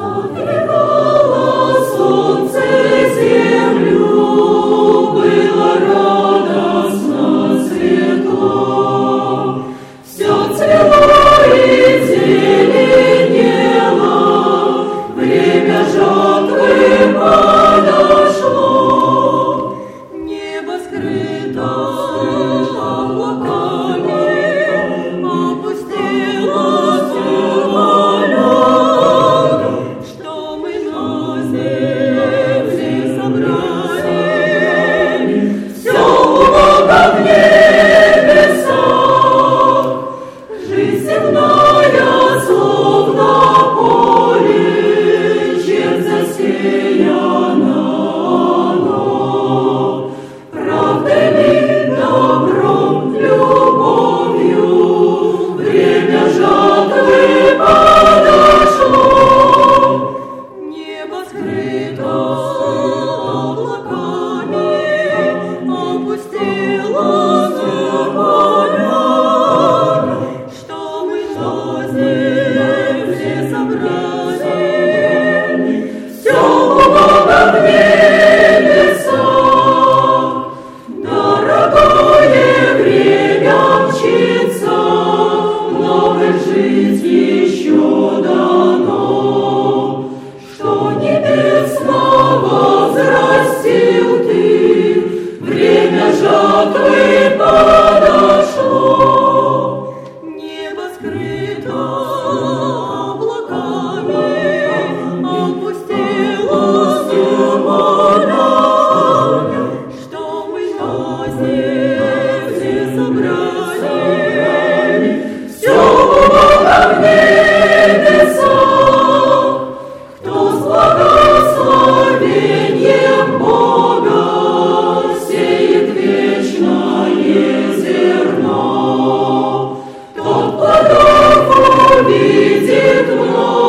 Согревало солнце землю, было радостно, светло. Все цвело и зеленело, время жатвы подошло. Небо скрыто облаками, опустело земля, что мы на земле собрали. Все много в небесах, жизнь земная словно поле, чем засеяно оно. Правдой ли, добром, любовью время жатвы подошло. Небо скрыто облаками, опустело земля, что мы на земле собрали. Все много в небесах, дорогое время мчится, много жить еще дано. Что небесно возрастил ты, время жатвы подошло. Небо скрыто облаками, опустело земля, что мы на земле собрали. Все много в небесах, кто с благословением Бога сеет вечное зерно, тот плодов увидит много.